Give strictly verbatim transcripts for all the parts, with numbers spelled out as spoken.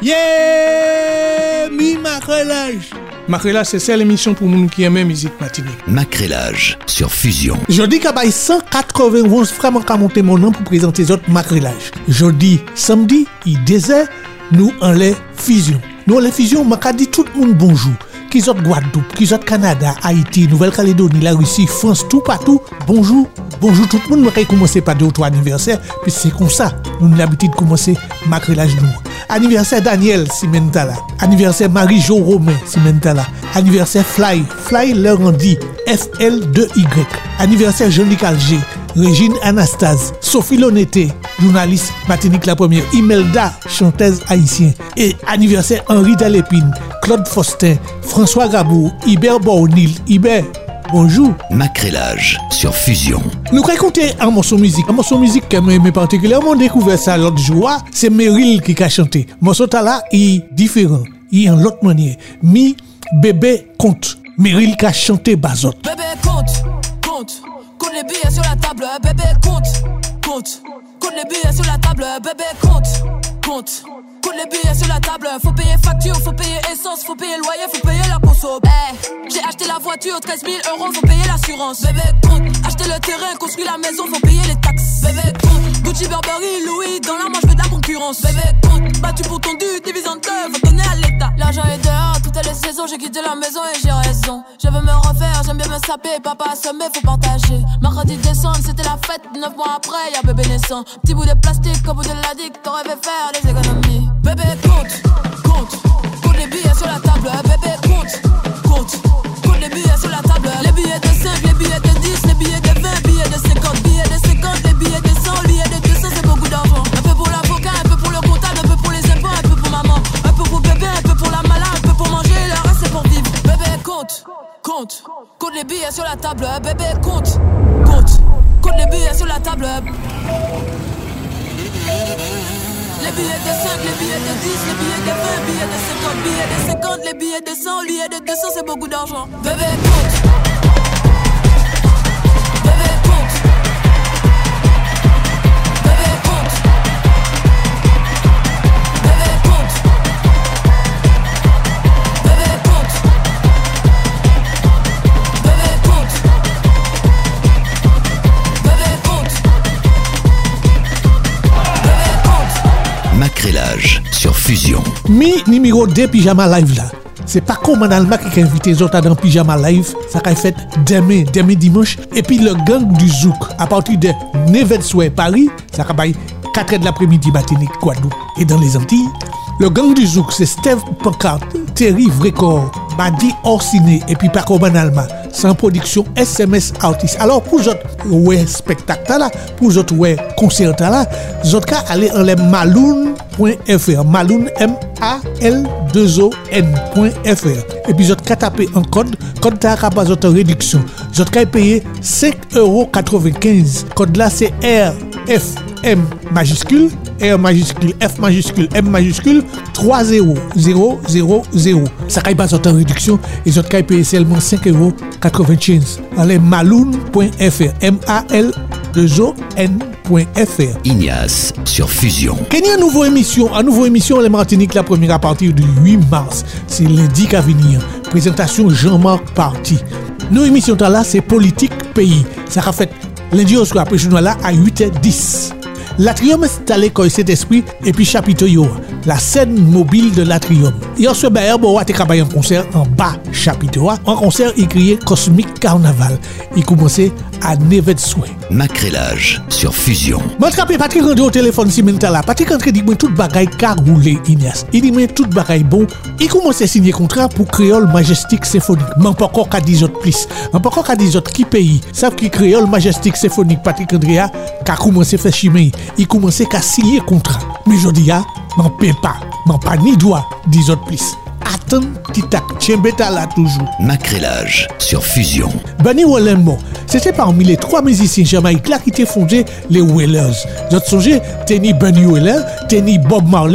Yeah! Mi Macrelage. Macrelage, c'est celle émission pour moun qui aime musique Martinique. Macrelage sur Fusion. Jodi ka bay cent quatre-vingt-onze vraiment ka monter mon nom pour présenter autres Macrelage. Jodi, samedi, il désert, nous en les Fusion. Nous en les Fusion, m'a dit tout le monde bonjour. Qui sont Guadeloupe, qui sont Canada, Haïti, Nouvelle-Calédonie, la Russie, France, tout partout. Bonjour, bonjour tout le monde. On va commencer par deux ou trois anniversaires, puis c'est comme ça. Nous avons l'habitude de commencer Macrelage nous. Anniversaire Daniel Simentala, anniversaire Marie-Jo Romain Simentala, anniversaire Fly, Fly Laurenti, F L deux Y, anniversaire Jean-Luc Alger, Régine Anastase, Sophie Loneté, journaliste Martinique la première, Imelda, chanteuse haïtienne, et anniversaire Henri Delépine, Claude Faustin, François Gabou, Hubert Bournil, Hubert, bonjour. Macrelage sur Fusion. Nous allons écouter un morceau de musique. Un morceau de musique que j'ai particulièrement découvert ça l'autre jour, c'est Meryl qui a chanté. Le morceau là est différent, il est en l'autre manière. Mi bébé compte. Meryl qui a chanté Bazot. Bébé compte, compte, compte les billets sur la table. Bébé compte, compte, compte les billets sur la table. Bébé compte, compte. Compte les billets sur la table, faut payer facture, faut payer essence, faut payer loyer, faut payer la conso. Hey, j'ai acheté la voiture, treize mille euros, faut payer l'assurance. Bébé compte, acheter le terrain, construire la maison, faut payer les taxes. Bébé compte, Gucci, Burberry, Louis, dans la manche, fais de la concurrence. Bébé compte, battu pour ton dû, divise en deux, faut donner à l'État. L'argent est dehors, toutes les saisons, j'ai quitté la maison et j'ai raison. Je veux me refaire, j'aime bien me saper, papa assommé, faut partager. Mercredi décembre, c'était la fête, neuf mois après, y'a bébé naissant. Petit bout de plastique, au bout de la digue, t'aurais fait faire les économies. Bébé compte, compte, compte les billets sur la table. Bébé compte, compte, compte les billets sur la table. Les billets de cinq, les billets de dix, les billets de vingt, billets de cinquante, billets de cinquante, les billets de cent, billets de deux cents, c'est beaucoup d'argent. Un peu pour l'avocat, un peu pour le comptable, un peu pour les impôts, un peu pour maman, un peu pour bébé, un peu pour la malade, un peu pour manger, le reste c'est pour vivre. Bébé compte, compte, compte les billets sur la table. Bébé compte, compte, compte les billets sur la table. Les billets de cinq, les billets de dix, les billets de vingt, billets de cinquante, billets de cinquante, les billets de cent, les billets de deux cents, c'est beaucoup d'argent. Bébé compte. Bébé compte. Bébé compte. Bébé compte. Bébé compte. Bébé compte. Bébé compte. Macrelage sur Fusion. Mi numéro deux pyjama live là. C'est pas comme Alma qui a invité les autres dans pyjama live. Ça a fait demain, demain dimanche. Et puis le gang du Zouk à partir de neuf heures soir Paris, ça a fait quatre heures de l'après-midi Martinique, Guadeloupe et dans les Antilles. Le gang du Zouk, c'est Steve Pancarte, Terry Vrécor, Badi Orsine et puis Paco Banalma. Sans production S M S Artist. Alors pour les autres ouais spectacle là, pour les autres ouais concert là, les autres cas aller en les maloun point f r, maloun M A L deux O N point f r. Et puis les autres cas taper en code, code ta capable autre réduction. Les autres cas payer cinq euros quatre-vingt-quinze. Code là c'est R F M majuscule, R majuscule, F majuscule, M majuscule, trois zéro zéro zéro zéro. Ça caille pas autant réduction et les autres caille payer seulement cinq euros quatre-vingt-quinze. Allez maloun point f r, M A L deux O N point f r. Ignace sur Fusion. Qu'il y a une nouvelle émission, une nouvelle émission les Martinique la première à partir du huit mars. C'est lundi à venir. Présentation Jean-Marc Parti. Nos émissions là c'est politique pays. Ça a fait lundi au soir après journal là à huit heures dix. L'Atrium est installé comme cet esprit et puis chapitre yo, la scène mobile de l'Atrium. Hier soir Bayer Boa te travaillé un concert en bas chapitre un concert écrit Cosmic Carnaval. Il commençait à neuf heures soir. Macrelage sur Fusion. M'attraper Patrick André au téléphone si maintenant là. Patrick André dit moi tout bagaille ka rouler Ignace. Il dit moi tout bagaille bon. Il commence à signer contrat pour Créole Majestic Symphonique. Mais pas encore qu'à dix autres plus. Mais pas encore qu'à dix autres qui pays. Savent que Créole Majestic Symphonique Patrick André a commencé à faire chimer. Il commençait à signer contrat. Mais je dis, m'en paie pas, m'en pas ni droit, dix autres plus. Attends, titac, tchembeta là toujours. Macrelage sur Fusion. Bunny Wallenmo, c'était parmi les trois musiciens jamaïcains là qui étaient fondés les Wailers. D'autres songez, Tenny Bunny Wailer, Tenny Bob Marley,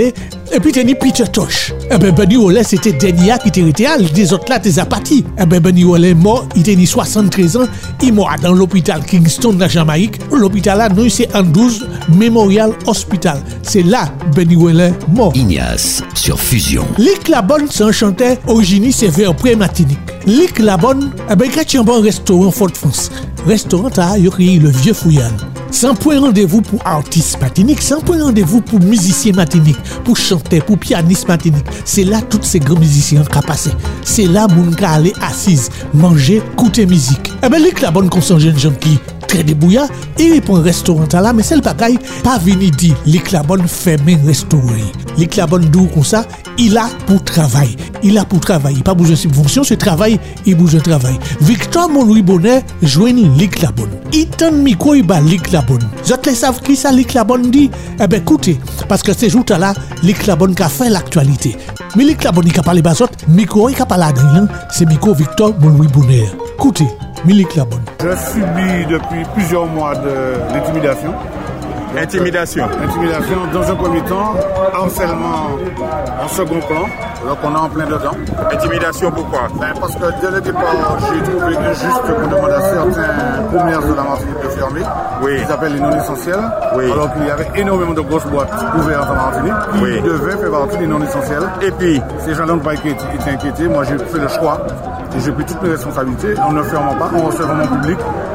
Et puis, t'es Peter Tosh. Eh ben, Benny Rollet, c'était dernier qui était rétéal. Les autres là, t'es apathie. Eh ben, Benny Rollet mort, il était soixante-treize ans. Il mort dans l'hôpital Kingston, dans Jamaïque. L'hôpital là, nous, c'est en douze Memorial Hospital. C'est là, Benny Rollet mort. Ignace sur Fusion. Lick la bonne, c'est un chanteur originaire, c'est vers pré-matinique. Lick la bonne, eh ben, quand tu as un bon restaurant Fort-France. Restaurant, t'as créé le vieux Fouillal. Sans point rendez-vous pour artistes matiniques, sans point rendez-vous pour musiciens matiniques, pour chanteurs, pour pianistes matiniques. C'est là tous ces grands musiciens qui passé. C'est là moun ka aller assise, manger, écouter musique. Eh ben, Lick la bonne comme son jeune gens qui très débrouillard, il prend un restaurant là, mais c'est le bagaille, pas venir dire, Lick la bonne fermer restaurant. Lick la bonne d'où comme ça, il a pour travail. Il a pour travailler, pas besoin de subvention, c'est travail, il bouge de travail. Victor Mon-Louis Bonnet joigne Lick la bonne. Il tend micro, il bat Lick la bonne. Vous les savez qui ça Lick la bonne dit? Eh ben écoutez, parce que ces jours-là, Lick la bonne qui a fait l'actualité. Mais Lick la bonne qui a parlé bas autres, micro, il a parlé à c'est micro Victor Mon-Louis Bonnet. Écoutez. Milik la bonne. Je subis depuis plusieurs mois de l'intimidation. Intimidation. Intimidation dans un premier temps, harcèlement en second plan, donc on est en plein dedans. Intimidation pourquoi? Ben parce que dès le départ, j'ai trouvé injuste qu'on demande à certains commerces de la Martinique de fermer, oui. Ils appellent les non essentiels, oui. Alors qu'il y avait énormément de grosses boîtes ouvertes en Martinique qui oui. devaient faire partie des non essentiels. Et puis, ces gens-là n'ont pas été inquiétés, moi j'ai fait le choix et j'ai pris toutes mes responsabilités en ne fermant pas, en recevant mon public.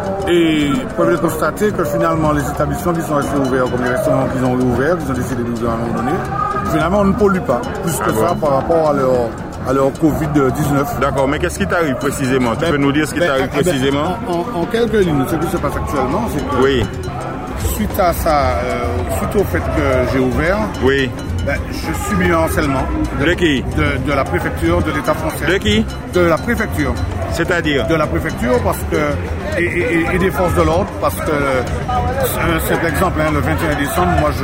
Et vous pouvez constater que finalement les établissements qui sont restés ouverts, comme les restaurants qui ont réouvert, qui ont décidé d'ouvrir à un moment donné, finalement on ne pollue pas plus que ah ça bon. Par rapport à leur, à leur covid dix-neuf. D'accord, mais qu'est-ce qui t'arrive précisément? Tu ben, peux nous dire ce qui ben, t'arrive ben, précisément? en, en, en quelques lignes, ce qui se passe actuellement, c'est que oui. suite à ça, euh, suite au fait que j'ai ouvert, oui. Ben, je subis un harcèlement de, de qui? De, de la préfecture de l'État français. De qui? De la préfecture. C'est-à-dire? De la préfecture parce que et, et, et des forces de l'ordre parce que un simple exemple, hein, le vingt et un décembre, moi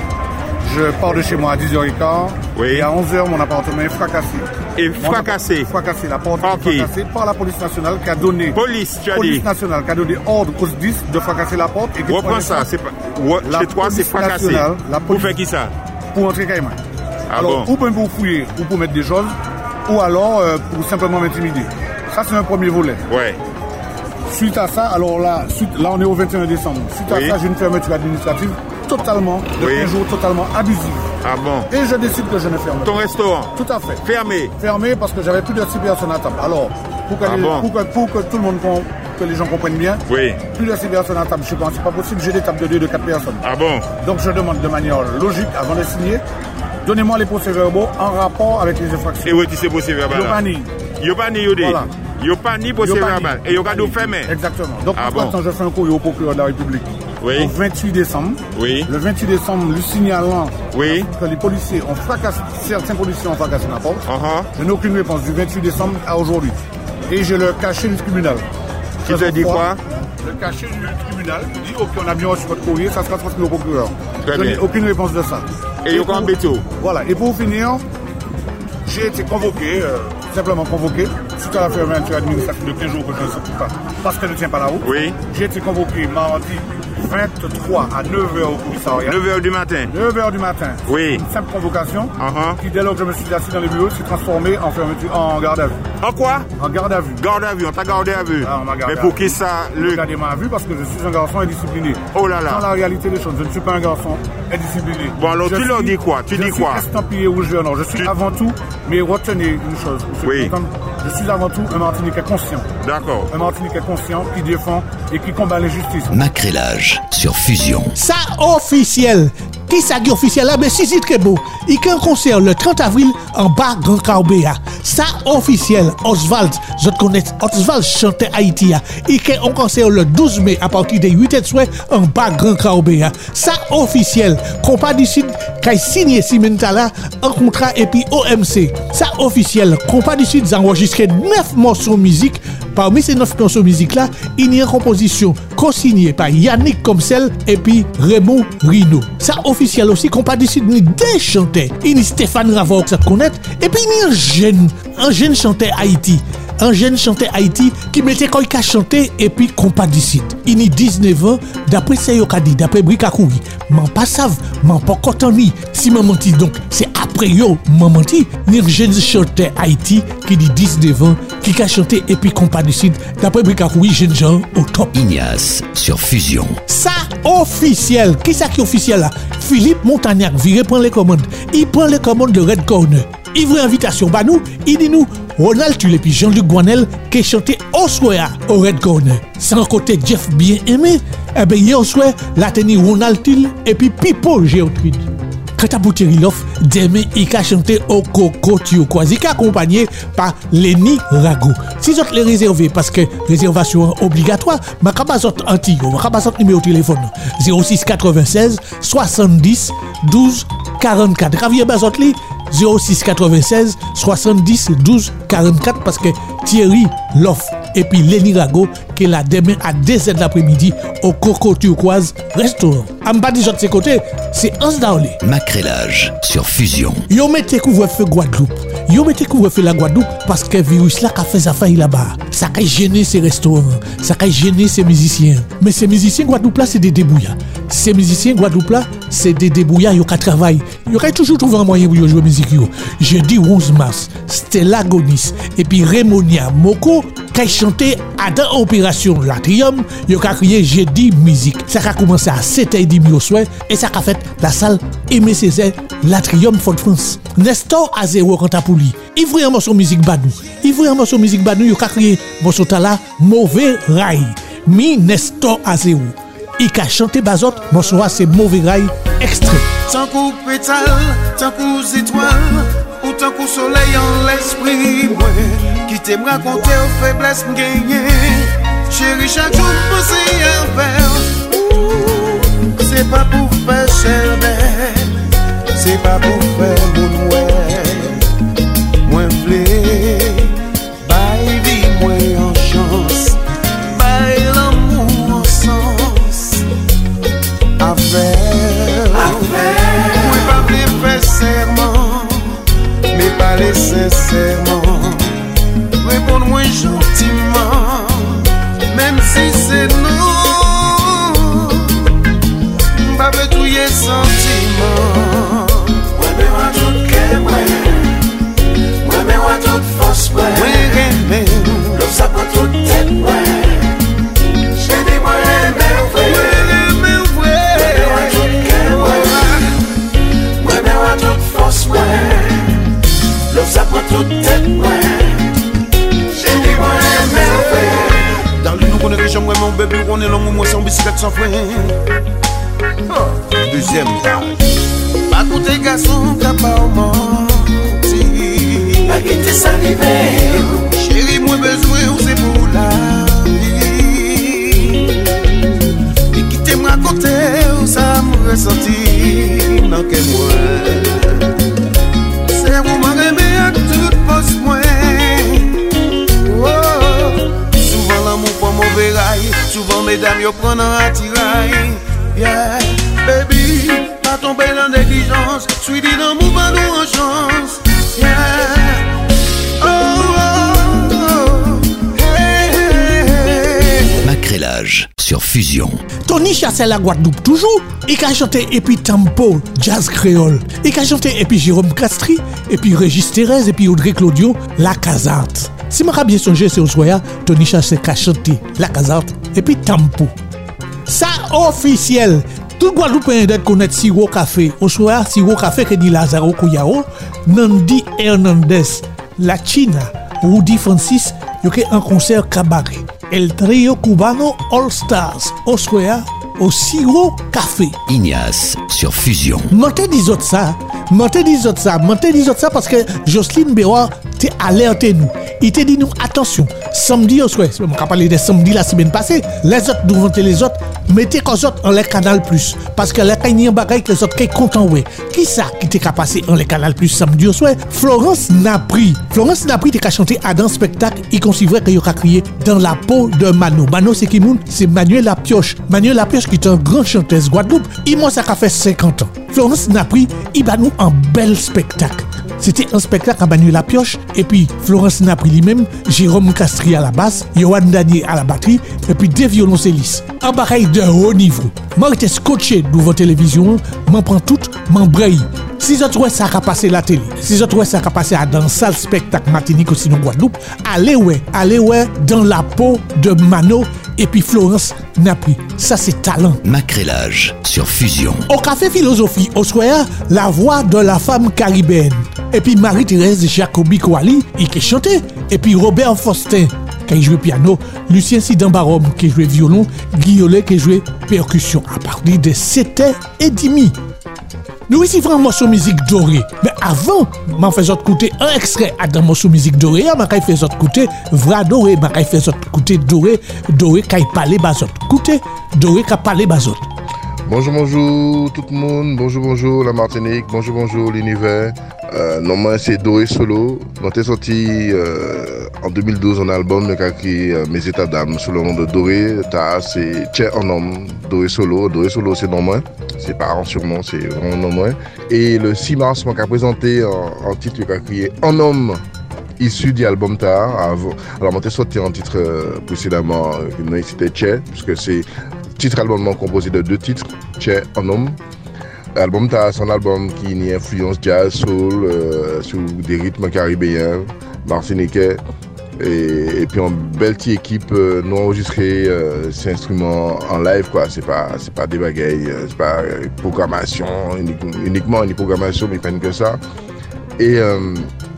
je je pars de chez moi à dix heures quinze oui. Et à onze heures mon appartement est fracassé. Et fracassé? Fracassé, la porte okay. est fracassée par la police nationale qui a donné. Police, tu as police dit? nationale qui a donné ordre aux S D I S de fracasser la porte. Et reprends ça, c'est pas. Chez toi c'est fracassé. Pour faire qui ça? Pour entrer Caïman. Ah alors, bon? ou bien pour fouiller, ou pour mettre des choses, ou alors euh, pour simplement m'intimider. Ça, c'est un premier volet. Ouais. Suite à ça, alors là, suite, là on est au vingt et un décembre. Suite oui. à ça, j'ai une fermeture administrative totalement, de oui. quinze jours, totalement abusive. Ah bon? Et je décide que je ne ferme pas. Ton restaurant? Tout à fait. Fermé? Fermé parce que j'avais plus de six personnes à table. Alors, pour que, ah les, bon? pour que, pour que tout le monde, que les gens comprennent bien, oui. plus de six personnes à table, je pense que c'est pas possible, j'ai des tables de deux, de quatre personnes. Ah bon? Donc je demande de manière logique, avant de signer, donnez-moi les procès-verbaux en rapport avec les infractions. Et où est-ce que c'est procès-verbal? Yopani. Yopani, Yodé. Voilà. Yopani, procès-verbal. Et Yopani fermé. Exactement. Donc, ah pour bon? je fais un courrier au procureur de la République. Oui. Au vingt-huit décembre. Oui. Le vingt-huit décembre, lui signalant oui. que les policiers ont fracassé, certains policiers ont fracassé la porte. Uh-huh. Je n'ai aucune réponse du vingt-huit décembre à aujourd'hui. Et je le cachais du tribunal. Qui te dit quoi? Le cachet du tribunal dit ok, on a bien reçu votre courrier, ça sera transmis au procureur. Très je bien. n'ai aucune réponse de ça. Et, et pour, voilà. Et pour finir, j'ai été convoqué, euh, simplement convoqué, suite à la fermeture administrative de quinze jours que je ne sais pas, parce qu'elle ne tient pas la route. Oui. J'ai été convoqué mardi vingt-trois à neuf heures au commissariat. neuf heures du matin. neuf heures du matin. Oui. Une simple convocation uh-huh. qui, dès lors que je me suis assis dans le bureau, s'est transformée en fermeture, en garde à vue. En quoi? En garde à vue. Garde à vue, on t'a gardé à vue. Ah, on m'a gardé mais pour à qui vue. ça le... Gardez à vue parce que je suis un garçon indiscipliné. Oh là là. Dans la réalité des choses, je ne suis pas un garçon indiscipliné. Bon alors je tu suis, leur dis quoi? Tu dis quoi? Je suis estampillé rouge vert. Je suis tu... avant tout, mais retenez une chose. Oui. Je suis avant tout un Martiniquais conscient. D'accord. Un Martiniquais conscient qui défend et qui combat l'injustice. Macrélage sur Fusion. Ça officiel. Qui ça qui officiel là? Mais si c'est très beau. Il y a un concert le trente avril en bas Grand Carbéa. Ça officiel. Oswald, je te connais. Oswald chantait Haïti. Il y a un concert le douze mai à partir de huit heures soir en bas Grand Carbéa. Ça officiel. Compas du Sud qui a signé Simentala un contrat et puis O M C. Ça officiel. Compas du Sud a enregistré neuf morceaux de musique. Parmi ces neuf morceaux de musique là, il y a une composition co-signée par Yannick Comsel et puis Raymond Rino. Ça officiel aussi, qu'on pas décidé de deux chanteurs. Il y a Stéphane Ravor que ça te connaît. Et puis il y a un jeune, un jeune chanteur Haïti. un jeune chanteur Haïti qui mettait quoi il a chanté et puis compadicite. Il a dix-neuf ans, d'après Sayokadi, d'après Brikakoui, m'en pas savent, m'en pas cotoni. Si m'en menti donc, c'est après yo m'en menti. Ni un jeune chanteur Haïti qui dit dix-neuf ans, qui a chanté et puis compadicite, d'après Brikakoui, jeune gens au top. Ignace sur Fusion. Ça officiel, qui ça qui est officiel là? Philippe Montagnac vire prend les commandes. Il prend les commandes de Red Corner. Il veut invitation bah nous, il dit nous Ronald Tulle et puis Jean-Luc Guanel qui chanté au soir au Red Corner. Sans côté Jeff bien aimé, eh ben hier au soir la tenue Ronald Tulle et puis Pipo Géotrude. Quand à Boutériloff, demain il a chanté au Coco Tio Quasi accompagné par Lenny Rago. Si vous les réservez parce que réservation obligatoire, ma cabazot antigo, ma cabazot numéro de téléphone zéro six quatre-vingt-seize soixante-dix douze quarante-quatre. Ravier bazot li zéro six quatre-vingt-seize soixante-dix douze quarante-quatre parce que Thierry Loff et puis Lenny Rago qui est là demain à deux heures de l'après-midi au Coco Turquoise restaurant. En bas de l'autre côté, c'est Hans Daolé. Macrélage sur Fusion. Yo mettez couvre-feu Guadeloupe. Yo mettez couvre-feu la Guadeloupe parce que le virus là a fait sa faille là-bas. Ça a gêné ces restaurants, ça a gêné ces musiciens. Mais ces musiciens Guadeloupe là, c'est des débrouillards. Ces musiciens Guadeloupe là, c'est des débrouillards qui travaillent. Ils ont toujours trouvé un moyen pour jouer musique. Jeudi onze mars, Stella Gonis et puis Raimonia Moko qui a chanté à dans Opération Latrium, ils ont crié jeudi musique. Ça a commencé à sept heures trente au soir et ça a fait la salle Aimé Césaire Latrium Fort-de-France. Nestor à zéro quant à pour lui. Il voulait un morceau musique badou. Il voulait un morceau musique badou, il a crié morceau là mauvais rail. Mi Nestor à zéro. Il a chanté bazot, morceau c'est mauvais rail extrait. Tant qu'au pétale, tant qu'aux étoiles, ou tant qu'au soleil en l'esprit, moi, qui t'aime raconter aux faiblesses m'gagner. Chérie, chaque jour penser à faire. C'est pas pour faire cher, c'est pas pour faire mon ouais. Moi m'plaît, bye vie, moi en chance, bye l'amour en sens. À faire, moi pas plus faire serment, mais pas les sincèrement. Réponds-moi gentiment, même si c'est non. Pas veut tout y sentiment. Moi mais moi tout cœur moi, moi mais moi toute force moi. Moi aimer, l'homme ça prend toute tête moi. J'ai dit moi aimer vrai, aimer vrai. Moi mais moi tout cœur moi, moi mais moi toute force moi. L'homme ça prend toute tête moi. J'ai dit moi aimer vrai. Dans l'une nous connaît déjà moi mon bébé on est long moi sans bicyclette sans frein. Deuxième page. Pas côté garçon t'as pas menti. Pas quitter saliver. Chérie moi besoin ou c'est pour la vie. Et qui t'aime raconter ou ça me ressentir. Non que moi c'est vous m'aimer à toute poste moi. Oh. Souvent l'amour prend mauvais rail. Souvent mesdames yo prennent un attirail. Yeah, baby, pas tomber dans négligence. Suis dit dans mouvement nous en chance. Yeah, oh, oh, oh. Hey, hey, hey. Macrélage sur Fusion. Tony Chassel la Guadeloupe toujours. Il a chanté et puis Tempo, jazz créole. Il a chanté et puis Jérôme Castri, et puis Régis Thérèse, et puis Audrey Claudio, la Casarte. Si je bien songé, c'est au soir, Tony Chassel a chanté la Casarte, et puis Tempo. Ça officiel. Tout Guadeloupéen doit connaître Siro Café. Au soir, Siro Café que dit Lazaro Kouyao, Nandi Hernandez, La China, Rudy Francis, il y a un concert cabaret. El Trio Cubano All Stars. Au soir, au Siro Café. Ignace sur Fusion. Mentez des autres ça. Mentez des autres ça. Mentez des autres ça parce que Jocelyne Béroir t'es alerté nous. Il t'a dit nous attention. Samedi au soir, on va parler de samedi la semaine passée. Les autres devant les autres, mettez les autres en les canal plus parce que les canaux bagaille que les autres qui content ouais. Qui ça qui t'est qu'à passer en les canal plus samedi au soir? Florence Napri. Florence Napri t'es qu'à chanter à dans spectacle. Il considérait qu'il y a crié dans la peau de Mano. Mano c'est qui moun? C'est Manuel Lapioche. Manuel Lapioche qui est un grand chanteuse Guadeloupe. Il moi ça a fait cinquante ans. Florence Napri, il va nous un bel spectacle. c'était un spectacle à Manuel Lapioche, et puis Florence Napri lui-même, Jérôme Castri à la basse, Yohan Danier à la batterie, et puis deux violoncellistes. Un bagaille de haut niveau. Moi, j'étais scotché devant la télévision, m'en prends tout, m'en braille. Si je trouve ça a passé la télé, si je trouve ça a passé dans un salle spectacle Martinique aussi dans Guadeloupe, allez ouais, allez ouais dans la peau de Mano et puis Florence Napri. Ça c'est talent. Macrélage sur Fusion. Au café philosophie au soir, la voix de la femme caribéenne. Et puis Marie-Thérèse Jacobi Kouali, qui chantait. Et puis Robert Faustin qui jouait piano, Lucien Sidan Barom qui jouait violon, Guillaume qui jouait percussion à partir de sept heures trente. Nous ici vraiment morceau musique dorée. Mais avant, m'en faisais écouter un extrait à dans morceau musique dorée, m'a fait écouter vrai doré, m'a fait écouter doré, doré qui parler bazot. Écoutez, doré qui parler bazot. Bonjour, bonjour tout le monde, bonjour, bonjour la Martinique, bonjour, bonjour l'univers. Euh, non, moi c'est Doré Solo. Quand t'es sorti euh, en deux mille douze un album qui a créé euh, Mes États d'âme sous le nom de Doré. T'as c'est Tchè en homme, Doré Solo. Doré Solo c'est non moins, c'est pas un surnom, c'est vraiment non moins. Et le six mars, moi qui a présenté en, en titre qui a créé En homme, issu du album Ta. Avant. Alors moi t'es sorti en titre euh, précédemment, euh, c'était Tchè, puisque c'est titre album composé de deux titres, Tchè en homme. L'album Ta, c'est un album qui a une influence jazz, soul, euh, sur des rythmes caribéens, martiniquais. Et, et puis en belle petite équipe, euh, nous enregistré euh, ces instruments en live, quoi. C'est pas, c'est pas des bagailles, euh, c'est pas euh, programmation, uniquement, uniquement une programmation, mais pas que ça. Et euh,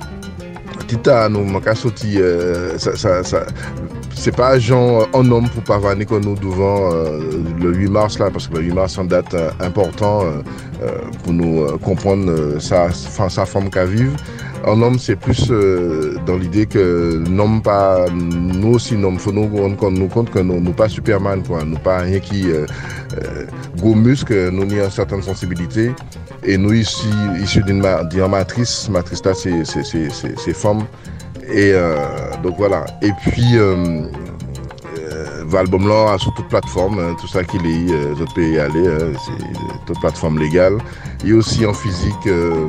Tita, nous manquons sorti, euh, ça, ça, ça, c'est pas genre en homme pour pavaner comme nous devant euh, le huit mars là, parce que le huit mars c'est une date euh, importante euh, pour nous euh, comprendre euh, sa, sa forme qu'à vivre. En homme, c'est plus euh, dans l'idée que non pas nous aussi, non, faut nous rendre compte, nous compte que nous, nous pas Superman, quoi, nous pas rien qui euh, euh, gros muscle, nous avons certaines sensibilités. Et nous ici, issus d'une ma, matrice, matrice là, c'est c'est c'est c'est, c'est femmes. Et euh, donc voilà. Et puis euh, euh, l'album là sur toute plateforme, hein, tout ça qu'il est, euh, vous pouvez y aller, hein, c'est toute plateforme légale. Et aussi en physique. Euh,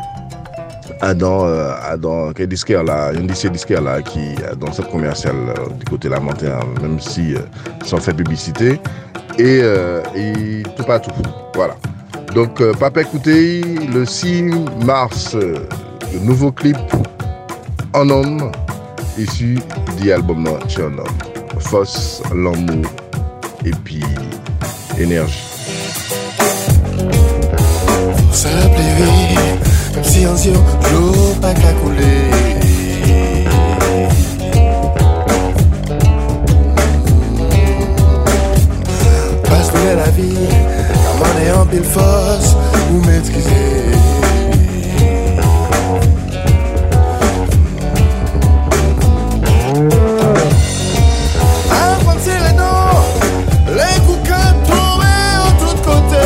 Adam, euh, Adam, qui est disquaire là, il y a un lycée disquaire là qui est dans cette commerciale euh, du côté Lamentin, même si euh, sans faire publicité, et, euh, et tout partout. Voilà. Donc, euh, Papa écoutez, le six mars, euh, le nouveau clip En homme, issu du album Tchè en homme. Force, l'amour, et puis énergie. Ça plaît. Comme si un ciel, l'eau pas qu'à couler. Passe de la vie, comme on est en pile force, ou maîtriser. Apprendre les dents, les coups que tomber en tous côtés.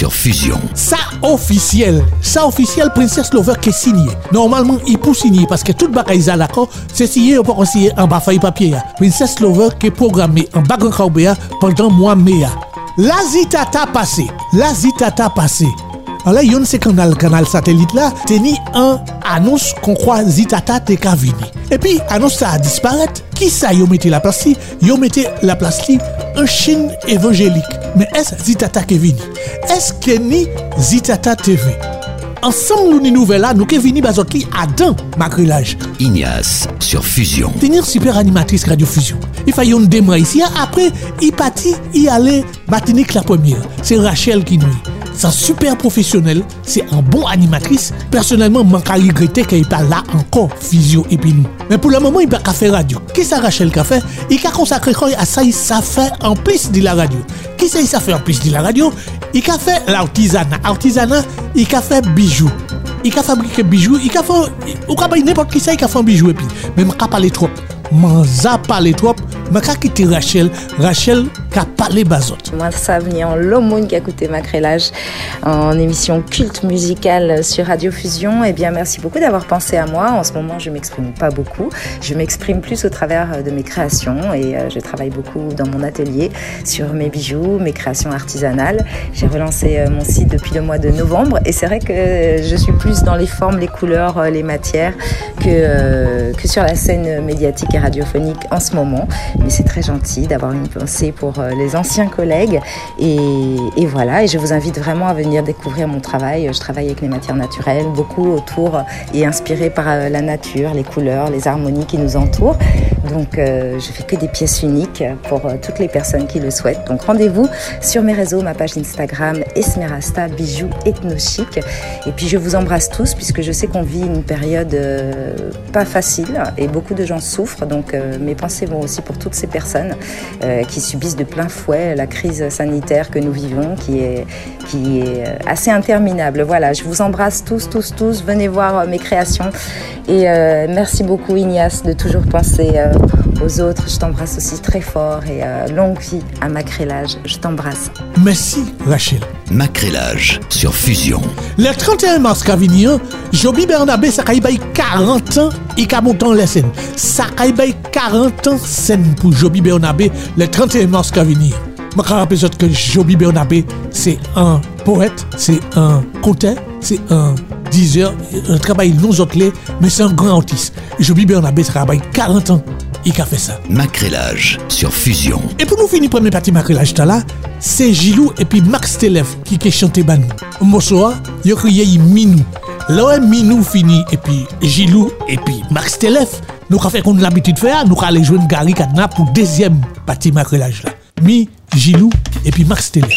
sur Fusion. Ça officiel, ça officiel Princess Lover qui est signé. Normalement, il peut signer parce que toute bagaille ça d'accord, c'est signé ou pas signé en bas feuille papier. Princess Lover qui est programmé en bas grand pendant mois mai. La zitata passé, la zitata passé. Alors là, il y a un canal, canal satellite là, teni un annonce qu'on croit zitata te ka vini. Et puis, annonce ça a disparu. Qui ça y a mis la place li? Yo mettez la place li en Chine évangélique. Mais est-ce zitata qui vini? Est-ce que ni zitata T V? Ensemble, nous, nous nouvelles là, nous qui vini bazotli à dans macrelage. Ignace sur Fusion. Tenir super animatrice Radio Fusion. Il fallait une démarre ici. Après, il partit, il allait Martinique la première. C'est Rachel qui nous. C'est super professionnel, c'est un bon animatrice. Personnellement, je manque à regretter qu'elle n'est pas là encore, Physio et puis nous. Mais pour le moment, il n'a pas fait radio. Qu'est-ce que Rachel a fait? Il a consacré à ça, il a fait en plus de la radio. Qu'est-ce qu'il a fait en plus de la radio? Il a fait l'artisanat. Artisanat, il a fait bijoux. Il a fabriqué bijoux. Il a fait. Ou pas n'importe qui ça, il a fait un bijou et puis. Mais je ne pas parler trop. Manza parler trop, mais quand quitter Rachel, Rachel qui a parlé bazot. Moi, ça venait en l'aumône qui a écouté Macrelage en émission culte musicale sur Radio Fusion. Eh bien, merci beaucoup d'avoir pensé à moi. En ce moment, je m'exprime pas beaucoup. Je m'exprime plus au travers de mes créations et euh, je travaille beaucoup dans mon atelier sur mes bijoux, mes créations artisanales. J'ai relancé euh, mon site depuis le mois de novembre et c'est vrai que je suis plus dans les formes, les couleurs, euh, les matières que, euh, que sur la scène médiatique et radiophonique en ce moment. Mais c'est très gentil d'avoir une pensée pour euh, les anciens collègues et, et voilà, et je vous invite vraiment à venir découvrir mon travail. Je travaille avec les matières naturelles, beaucoup autour et inspiré par euh, la nature, les couleurs, les harmonies qui nous entourent. Donc euh, je fais que des pièces uniques pour euh, toutes les personnes qui le souhaitent. Donc rendez-vous sur mes réseaux, ma page Instagram Esmerasta Bijoux Ethnochic. Et puis je vous embrasse tous puisque je sais qu'on vit une période euh, pas facile et beaucoup de gens souffrent. Donc euh, mes pensées vont aussi pour toutes ces personnes euh, qui subissent de plein fouet la crise sanitaire que nous vivons, qui est, qui est assez interminable. Voilà, je vous embrasse tous, tous, tous. Venez voir euh, mes créations. Et euh, merci beaucoup Ignace de toujours penser euh, aux autres. Je t'embrasse aussi très fort et euh, longue vie à Macrelage. Je t'embrasse. Merci Rachel. Macrelage sur Fusion. Le trente et un mars qu'a venu, Joby Bernabé, ça a eu quarante ans, il a monté en la scène. Ça a eu quarante ans scène pour Joby Bernabé, le trente et un mars qu'a venu. Je me rappelle que Joby Bernabé, c'est un poète, c'est un conteur, c'est un diseur, un travail non autres, mais c'est un grand artiste. Joby Bernabé, ça a eu quarante ans. Il a fait ça. Macrelage sur Fusion. Et pour nous finir première partie Macrelage là, c'est Gilou et puis Max Telef qui qui chanté banou. Morceau il a crié Minou. Là Minou fini et puis Gilou et puis Max Telef, nous avons fait comme l'habitude de faire, nous allons jouer Gary Kadna pour deuxième partie Macrelage là. Mi Gilou et puis Max Telef.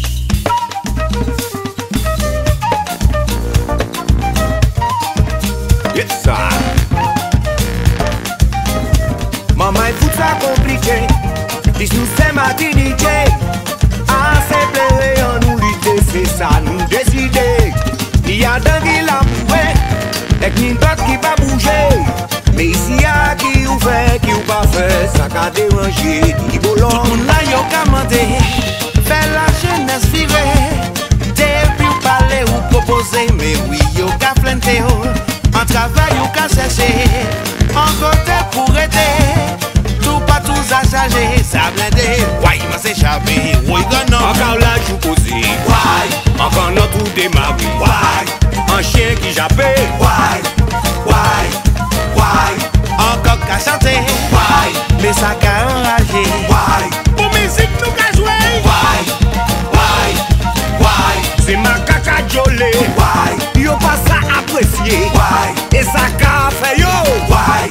Yes sir. Maman, il faut ça compliqué. Dis nous c'est ma dignité. À s'éplérer, en nous lutter, c'est ça nous décider. Il y a d'un qui l'a prouvé, et qui d'autres qui va bouger. Mais ici, il y a qui ou fait, qui ou pas fait, ça qu'a dérangé, qui bolon. Tout le monde là, y'a qu'à demander. Faire la jeunesse virer. Depuis ou parler ou proposer, mais oui, y'a qu'à flanter. En travail ou qu'à chercher. En côté pour aider, tout pas tout à charger, ça blindé. Ouais, il m'a s'échappé, oui, non. Encore là, je posé. Ouais, encore non, tout démarré. Ouais, un chien qui jappé. Ouais, ouais, ouais. Encore qu'à chanter. Ouais, mais ça qu'a enragé. Ouais, pour musique, nous qu'à jouer. Ouais, ouais, ouais. C'est ma caca jolé. Ouais, yo pas ça apprécié. Ouais, et ça qu'a fait yo. Ouais.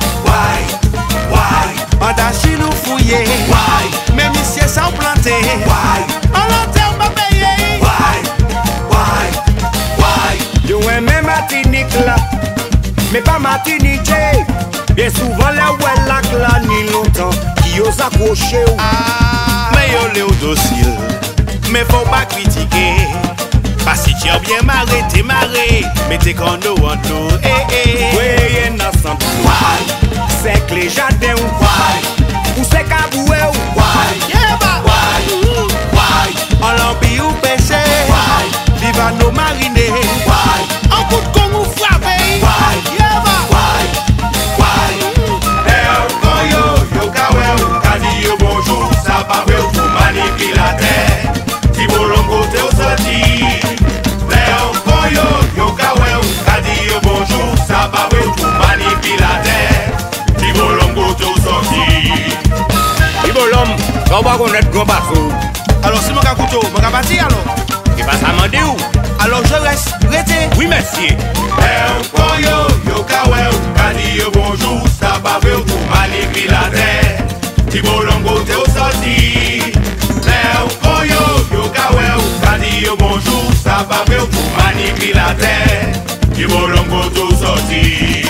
Andachi nous fouiller, ouais. Même ici sans planter, ouais. En l'enterre m'a payé, ouais. Ouais. Ouais. Yo ouais même Martinique là, mais pas Martinique. Bien souvent là où elle a là ni longtemps, qui ose accrocher, ah. Mais yo l'est au docile, mais faut pas critiquer. Pas si tu as bien marré, t'es marré, mais t'es qu'on nous en nous, eh eh. Ouais y'en a sans ouais. C'est que les jardins ou why ou c'est caboué ou why yeah bah why why en l'ambi ou péché why On va connaître gros bateau. Alors si mon gars couteau, mon gars parti alors. Et pas ça mandé où? Alors je reste prêté. Oui merci. Eh yo yo kawe kadi yo bonjour ça va faire pour manipulateur. Ti bolongo te au sorti. Eh yo yo kawe kadi yo bonjour ça va faire pour manipulateur. Ti bolongo te au sorti.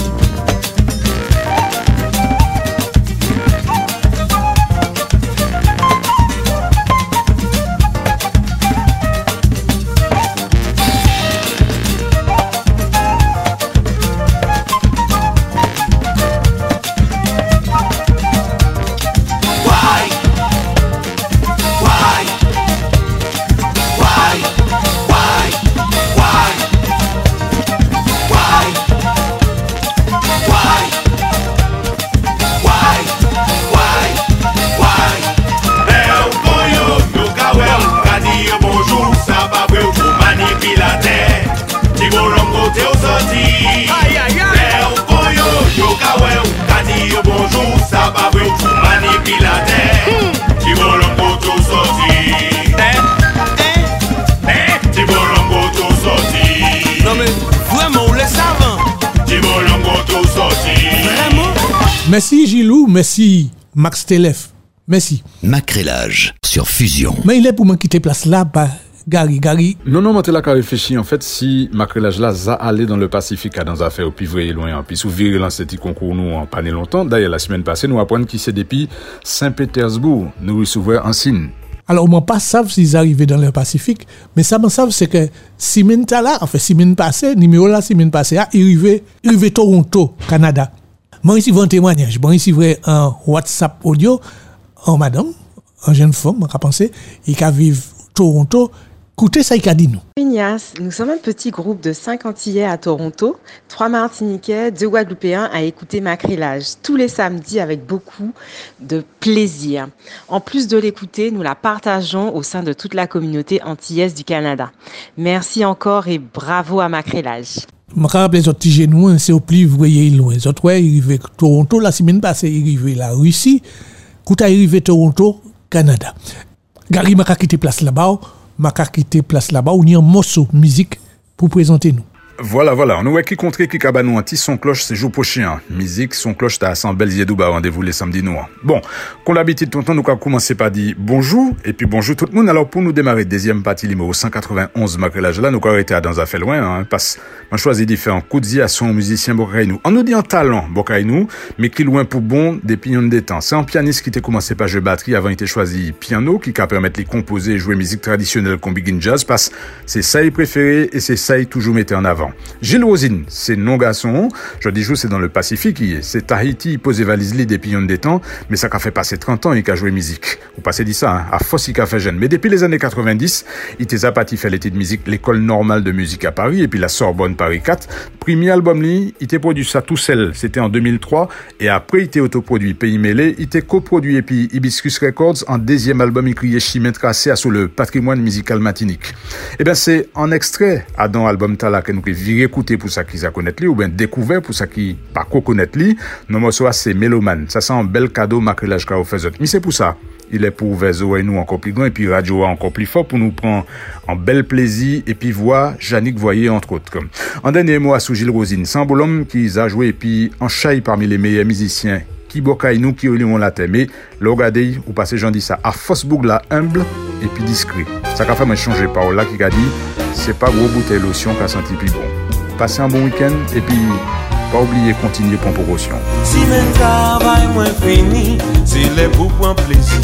Merci Gilou, merci Max Telef, merci. Macrélage sur Fusion. Mais il est pour me quitter place là, bah, Gary, Gary. Non, non, moi, là, réfléchi. En fait, si Macrélage là, ça allait dans le Pacifique, dans affaires au pivre loin, puis sous virer dans cet concours, nous, en pas longtemps. D'ailleurs, la semaine passée, nous apprenons qui c'est depuis Saint-Pétersbourg, nous recevons en signe. Alors, moi, pas savent s'ils arrivaient dans le Pacifique, mais ça, me savent, c'est que semaine là, en fait, semaine passée, numéro là, semaine passée, il arrivait, il arrivait Toronto, Canada. Moi, ici, vous un témoignage. Bon, ici, vous un WhatsApp audio, en madame, en jeune femme, on a pensé, et qui vivent Toronto. Écoutez ça, il a dit nous. Ignace, nous sommes un petit groupe de cinq Antillais à Toronto, trois Martiniquais, deux Guadeloupéens à écouter Macrélage tous les samedis avec beaucoup de plaisir. En plus de l'écouter, nous la partageons au sein de toute la communauté antillaise du Canada. Merci encore et bravo à Macrélage. Je me rappelle les autres petits genoux, c'est au plus, vous voyez, loin. Les autres, ouais, ils arrivaient Toronto, la semaine passée, ils arrivaient la Russie. Quand ils arrivaient Toronto, Canada. Gary m'a quitté place là-bas, m'a quitté place là-bas, on y a un morceau de musique pour présenter nous. Voilà, voilà. On a qui contre qui cabanou anti son cloche c'est jour prochain. Musique, son cloche t'as à Belzier Douba rendez-vous les samedis noirs. Bon, qu'on l'habitude tonton nous avons commencé par dire bonjour et puis bonjour tout le monde. Alors pour nous démarrer deuxième partie numéro cent quatre-vingt-onze Macrélage là, nous avons été dans affaire loin hein, parce on choisi différents coups de à son musicien Bokainou. On nous dit en talent Bokainou, mais qui loin pour bon des pignons des temps. C'est un pianiste qui était commencé par jouer batterie avant il était choisi piano qui peut permettre de composer et jouer musique traditionnelle comme big jazz parce c'est ça il préféré et c'est ça il toujours mettait en avant. Gilles Rosine, c'est non garçon. Je dis, c'est dans le Pacifique. C'est Tahiti, il pose valise des pignons des temps. Mais ça qu'a fait passer trente ans, il a joué musique. Vous passez dit ça, hein, à Foss, il a fait jeune. Mais depuis les années quatre-vingt-dix, il était zapati fait l'été de musique, l'école normale de musique à Paris, et puis la Sorbonne Paris quatre. Premier album, lui, il était produit ça tout seul. C'était en deux mille trois. Et après, il était autoproduit Pays Mêlé. Il était coproduit, et puis Hibiscus Records. En deuxième album, il criait Chimène Tracé sur le patrimoine musical matinique. Eh bien, c'est en extrait, à dans l'album Tala, que nous virer écouter pour ça qu'ils a connaître lui ou bien découvert pour ça qui pas connaître lui. Non moi soit c'est mélomane. Ça c'est un bel cadeau Macrélage qu'a offert autres. Mais c'est pour ça. Il est pour Vezo et nous encore plus grand et puis Radio encore plus fort pour nous prendre en bel plaisir et puis voir Yannick Voyer entre autres. En dernier mot à sous Gilles Rosine, c'est un bon homme qui a joué et puis en chaille parmi les meilleurs musiciens qui bocaille nous qui ont la terre mais le regardez ou passer j'en dis ça à Fosbourg là humble et puis discret. Ça qu'a fait me changer par là qui a dit c'est pas gros bouteille lotion qu'a senti plus bon. Passez un bon week-end et puis pas oublier continuer pour promotion. Si mon travail moins fini, c'est les pour prendre plaisir.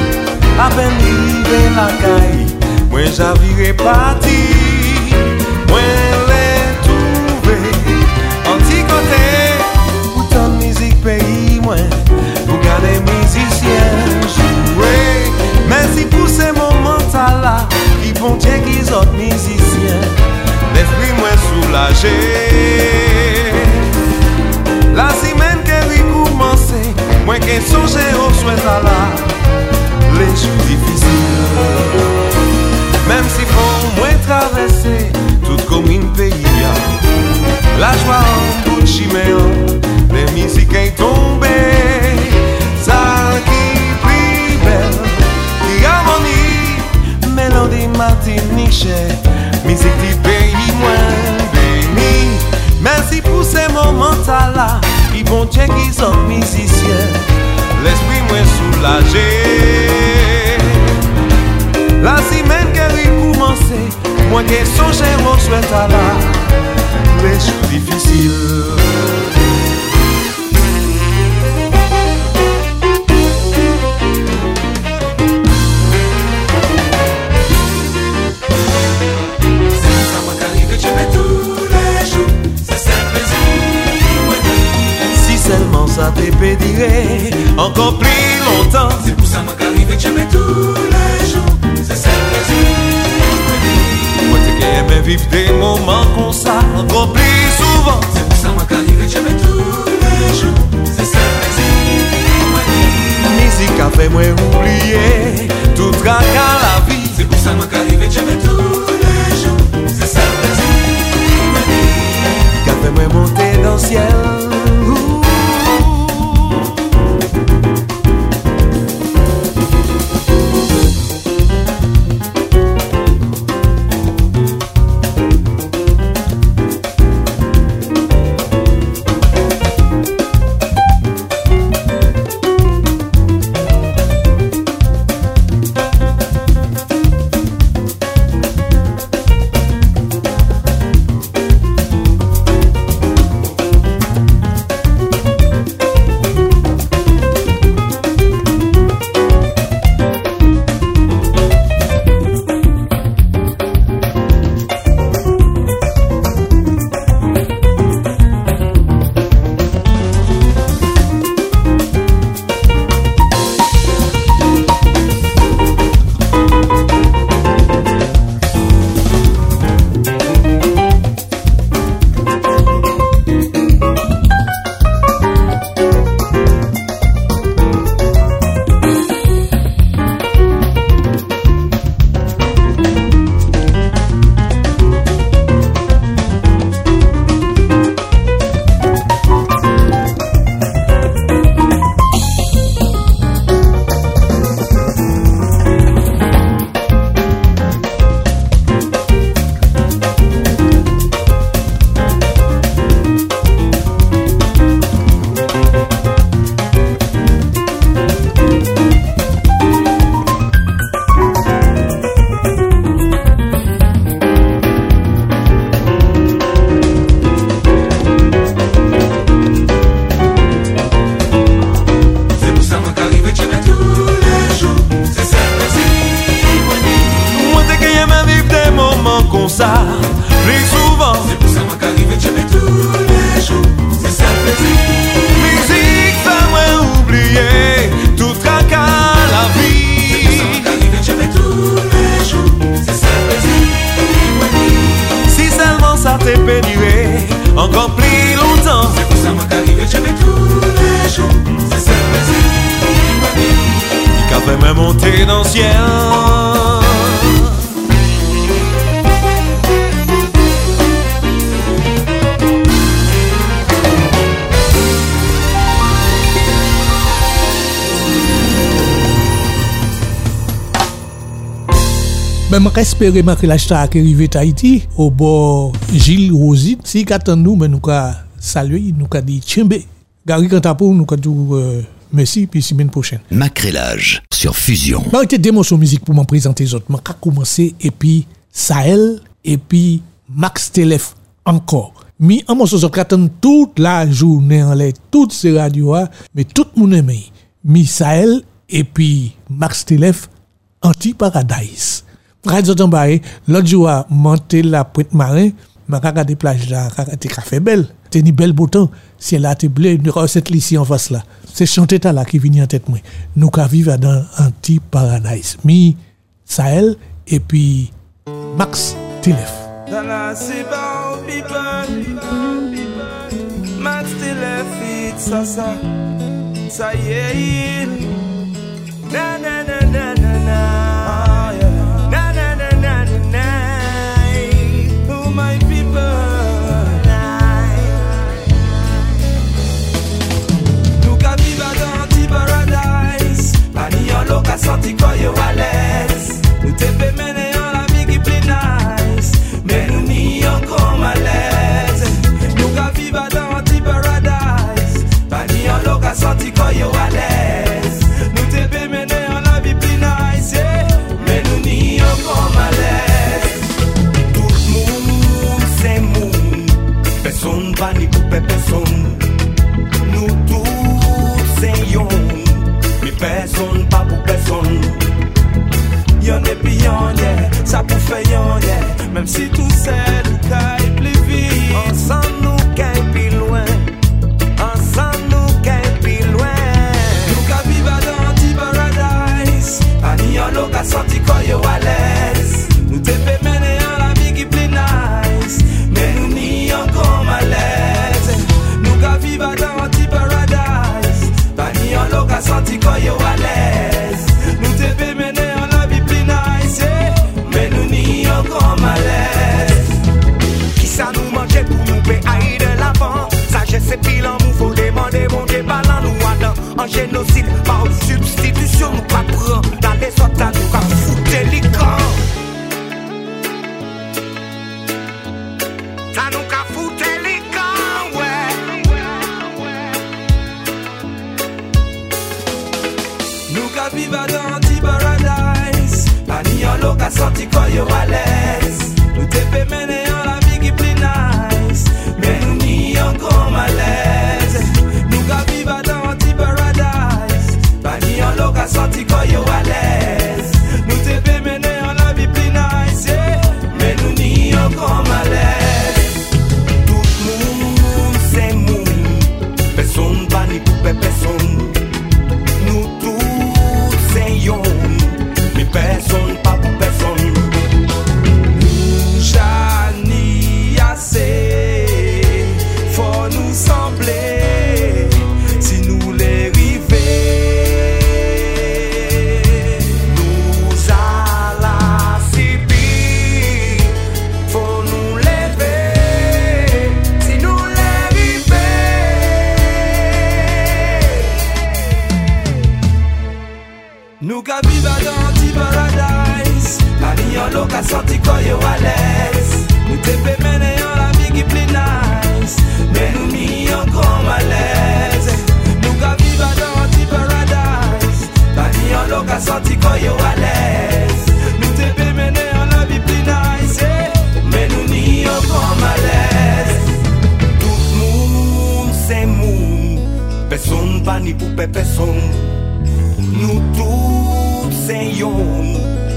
À peine arrivé la caille, moi j'avirai parti. Moi les trouver anti-côté, pourtant musique pays moi, pour garder musiciens jouer. Merci pour ces moments là, qui font Dieu qu'ils autres musiciens. L'esprit moins soulagé. La semaine qui est commencée, moi qui songe au souhait à la les jours difficiles. Même si faut moins travailler. cher, musique du pays moins béni. Merci pour ces moments là, ils vont dire qu'ils sont musiciens, l'esprit moins soulagé. La semaine qui commence, moi qui songe mon souhait à la, les choses difficiles. Seulement ça te pédirait encore plus longtemps. C'est pour ça que j'arrive que j'aime tous les jours. C'est ça le plaisir. Moi t'es qu'aime vivre des moments comme ça encore plus souvent. C'est pour ça que j'arrive que j'aime tous les jours. C'est ça le plaisir. Musique a fait moi oublier tout tracas la vie. C'est pour ça que j'arrive que j'aime tous les jours. C'est ça le plaisir. Qui a fait moi monter dans le ciel. encore plus longtemps. C'est pour ça moi qu'arrive jamais tous les jours. C'est ça le plaisir. Qui a fait me monter dans le ciel. Ben, je espère que l'achat qui arrive à Haïti, au bord Gilles Rosite, si qu'attend nous, ben, nous ka saluer, nous ka dit tchembe. Gary Kantapou, nous ka dit euh, merci, puis semaine prochaine. Macrélage sur Fusion. Ben, j'étais des morceaux musique pour m'en présenter les autres. Je vais commencer, et puis Sahel, et puis Max Telef encore. Mais en morceau, je attend toute la journée en l'air, toutes ces radios, mais tout le monde aime. Mi Sahel, et puis Max Telef, Anti-Paradise. Radio Tambaye, l'autre jour, monter la pointe marin, m'a regardé plage là, t'es café belle, t'es ni belle beau temps, si elle a été bleu, cette ici en face là. C'est chanter là qui vient en tête moi. Nous qu'à vivre dans Anti-Paradise. Mi Sahel et puis Max Telef. Max Telef, ça ça, ça y est. Na na na na na na. Senti quoi yo à l'aise. Nous te fait mener en la vie qui plie génocide, par substitution, nous pas prendre dans les autres, nous pas foutre les camps. Ça nous pas foutre les camps, ouais. Nous ka viva dans anti-paradise, pas ni en l'eau ka sorti quand yo à l'aise. Nous te fait mener en la vie qui plus nice, mais nous n'y en grand malaise. Nous ka viva dans anti-paradise, pas ni en l'eau ka sorti quand yo à l'aise. Nous te fait mener en la vie plus nice, yeah, mais nous n'y en grand malaise. Tout monde c'est monde, personne pas ni pour personne. Nous tous c'est yon, mais personne pas pour personne. Nous jani assez, faut nous sembler, si nous les rivets. Nous à la subir, faut nous lever, si nous les rivets. Nous ka viva dans anti-paradise, la vie en l'eau ka sorti quand yo à l'aise. Nous te fait mener en la vie qui plus nice, mais nous n'y en grand malaise. Nous ka viva dans anti-paradise, la vie en l'eau ka sorti quand yo à l'aise. Nous te fait mener en la vie plus nice, yeah, mais nous n'y en grand malaise. Tout monde c'est monde, personne pas ni pour personne. Nous tous c'est yon.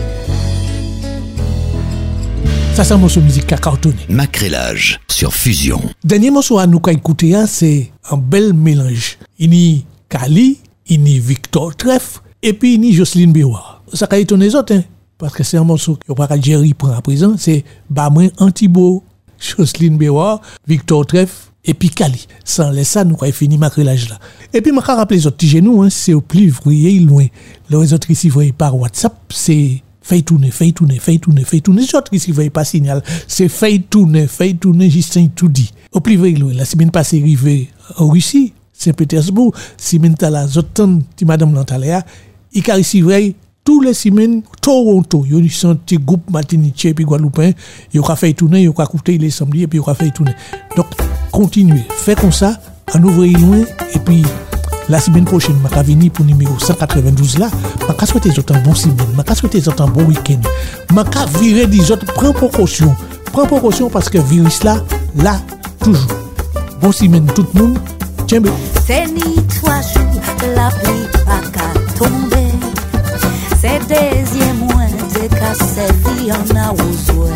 Ça c'est un morceau de musique qui a cartonné. Macrélage sur Fusion. Dernier morceau à nous qu'a écouté, c'est un bel mélange. Il y a Kali, il y a Victor Treff, et puis il y a Jocelyne Béouard. Ça a étonné les autres, hein, parce que c'est un morceau que Jerry prend à présent, c'est Bamouin Antibo, Jocelyne Béouard, Victor Treff, et puis Kali. Sans laisser ça, nous avons fini Macrélage là. Et puis, je vais rappeler les autres petits genoux, hein, c'est au plus vrai, loin. Les autres ici, voyez par WhatsApp, c'est fait tourner, fait tourner, fait tourner, fait tourner. Les autres ici, voyez pas signal, c'est fait tourner, fait tourner, Justin tout dit. Au plus vrai, loin. La semaine passée, arrivé en Russie, Saint-Pétersbourg, semaine là, zotan, ti madame Lantaléa, il a ici vrai, tous les semaines, Toronto, il y a un petit groupe Martinique et puis Guadeloupéen, il a fait tourner, il a écouté les samedis et puis il a fait tourner. Donc, continuez, faites comme ça, en ouvrez loin, et puis la semaine prochaine, je vais venir pour le numéro cent quatre-vingt-douze là, je vais souhaiter un bon semaine, je vais souhaiter un bon week-end, je vais virer des autres, prends précaution, prends précaution parce que le virus là, là, toujours. Bon semaine tout le monde, tiens bien. C'est ni trois jours, la pluie pas qu'à tomber. C'est deuxième mois de casser vie en a osoué.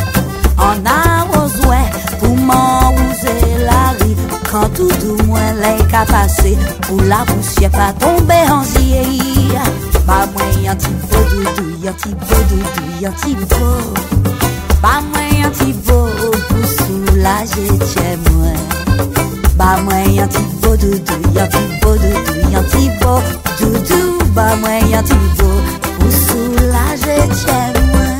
En a osoué pour m'enrouser la rive. Quand tout du moins les cas passé pour la poussière pas tomber en zier. Pas moi un petit peu doudou, un petit peu doudou, un petit peu. Pas moi un petit peu pour soulager chez moi. Pas moi un petit peu doudou, un petit peu doudou, un petit peu doudou. Pas moi un petit peu pour soulager chez moi.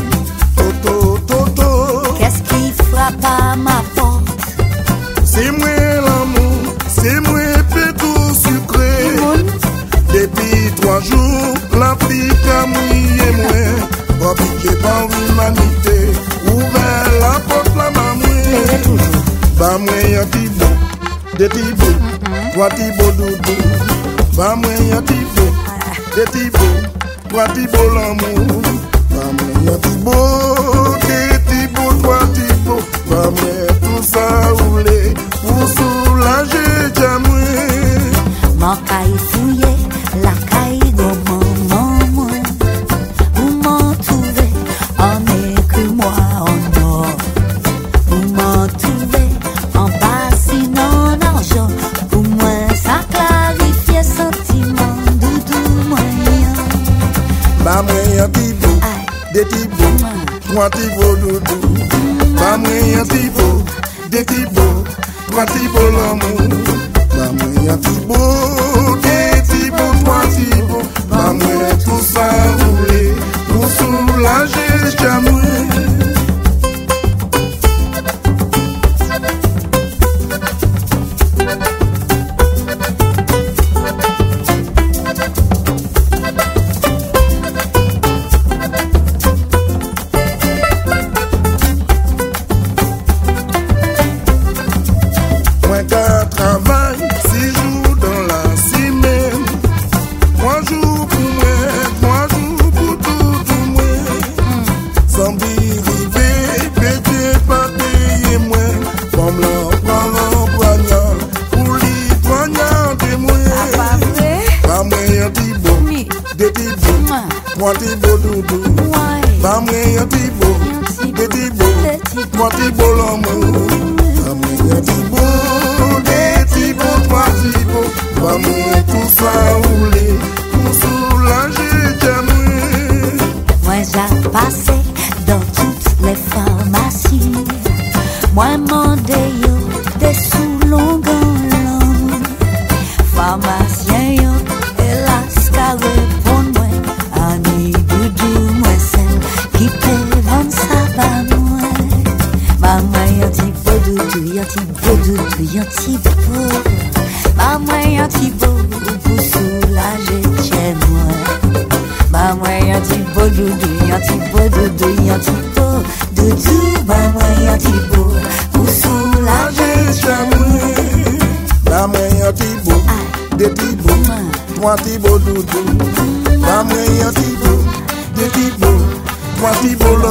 Toto, toto, qu'est-ce qui frappe à ma porte? C'est moi l'amour, c'est moi pétou sucré. Depuis trois jours, l'Afrique a mouillé moi. Pas piqué par l'humanité, ouvert la porte la mamouille. Bah moi y'a ti beau, des ti beau, trois ti beau doudou. Bah moi y'a ti beau, des ti beau, trois ti beau l'amour. Bah moi y'a ti beau, des ti beau, trois ti beau. Bah moi tout ça roulé pour soulager Jamoué. Mon caille fouillé, la caille de mon maman. Vous m'en trouvez, en écrit moi en or. Vous m'en trouvez, en bassinant l'argent. Pour moi, ça clarifie sentiment doudou moyen. Bah moi y'a ti beau, des ti beau, trois ti beau doudou. Bah moi y'a ti beau, des ti beau, trois ti beau l'amour. Bah moi y'a ti beau, des ti beau, trois ti beau. Bah moi tout ça roulé pour soulager Jamoué. moi ti beau doudou. Ba moi yon ti beau, de ti beau, moi ti beau l'amour. Ba moi yon ti beau, de ti beau, moi ti beau. Ba moi tout ça roulé, pour soulager j'aime. Moi j'ai passé dans toutes les pharmacies. Moi mandé yo des sous longues longues. Pharmacien yo hélas qu'à répondre moi. Ani doudou moi celle qui peut vendre ça ba moi. Maman yon ti beau doudou, yon ti beau doudou, yon ti beau. Maman yon ti beau pour soulager chez moi. Maman yon ti beau doudou, yon ti beau doudou, yon ti beau doudou. Maman yon ti beau pour soulager chez moi. Maman yon ti beau, de ti beau, moi ti beau doudou. Maman yon ti beau, de ti beau, moi ti beau